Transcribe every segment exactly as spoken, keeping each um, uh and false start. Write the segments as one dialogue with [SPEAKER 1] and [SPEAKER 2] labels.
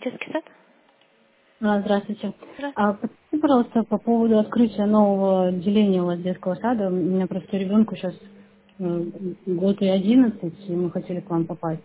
[SPEAKER 1] Детский сад?
[SPEAKER 2] А, Здравствуйте.
[SPEAKER 1] Здравствуйте.
[SPEAKER 2] А подскажите, пожалуйста, по поводу открытия нового отделения у вас детского сада. У меня просто ребенку сейчас год и одиннадцать, и мы хотели к вам попасть.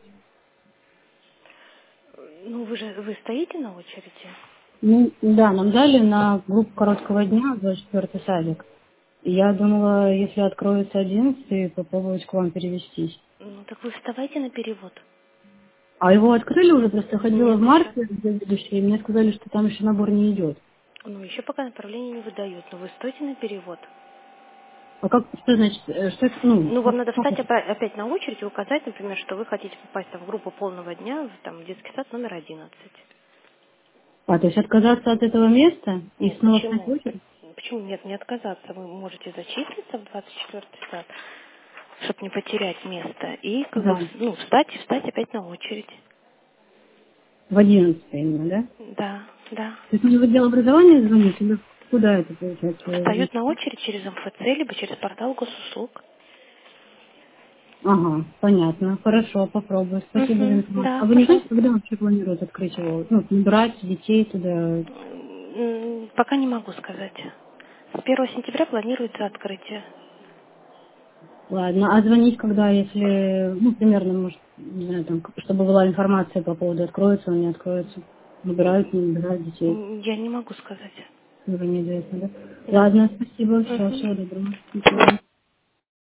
[SPEAKER 1] Ну, вы же вы стоите на очереди?
[SPEAKER 2] Ну, да, нам дали на группу короткого дня двадцать четвёртый садик. И я думала, если откроется одиннадцатый, попробовать к вам перевестись.
[SPEAKER 1] Ну, так вы вставайте на перевод.
[SPEAKER 2] А его открыли уже, просто ходила в
[SPEAKER 1] Нет, еще.
[SPEAKER 2] марте, заведующие, и мне сказали, что там еще набор не идет.
[SPEAKER 1] Ну, еще пока направление не выдают, но вы стойте на перевод.
[SPEAKER 2] А как, что значит, э, что это, ну,
[SPEAKER 1] Ну,
[SPEAKER 2] как,
[SPEAKER 1] вам надо
[SPEAKER 2] как
[SPEAKER 1] встать
[SPEAKER 2] это?
[SPEAKER 1] опя- опять на очередь и указать, например, что вы хотите попасть там, в группу полного дня, в там, детский сад номер одиннадцать.
[SPEAKER 2] А, то есть отказаться от этого места и
[SPEAKER 1] Нет,
[SPEAKER 2] снова встать в
[SPEAKER 1] почему?
[SPEAKER 2] очередь?
[SPEAKER 1] Почему нет, не отказаться? Вы можете зачислиться в двадцать четвёртый сад, чтобы не потерять место, и как бы
[SPEAKER 2] Да.
[SPEAKER 1] вс- ну, встать и встать опять на очередь.
[SPEAKER 2] В одиннадцатое именно, да?
[SPEAKER 1] Да, да.
[SPEAKER 2] То есть мне в отдел образования звонить или куда это получается?
[SPEAKER 1] Встают на очередь через эм эф це, либо через портал госуслуг.
[SPEAKER 2] Ага, понятно. Хорошо, попробую. Спасибо за
[SPEAKER 1] Угу,
[SPEAKER 2] информацию. А
[SPEAKER 1] да,
[SPEAKER 2] вы не знаете,
[SPEAKER 1] пожалуйста.
[SPEAKER 2] когда вообще планируют открыть его? Ну, набирать детей туда?
[SPEAKER 1] М, Пока не могу сказать. С первого сентября планируется открытие.
[SPEAKER 2] Ладно, а звонить когда, если, ну, примерно, может, не знаю, там, чтобы была информация по поводу, откроется он, не откроется? Набирают, не набирают детей?
[SPEAKER 1] М, Я не могу сказать.
[SPEAKER 2] Уже неизвестно, да?
[SPEAKER 1] Да.
[SPEAKER 2] Ладно, спасибо, все,
[SPEAKER 1] Угу.
[SPEAKER 2] всего доброго. До свидания.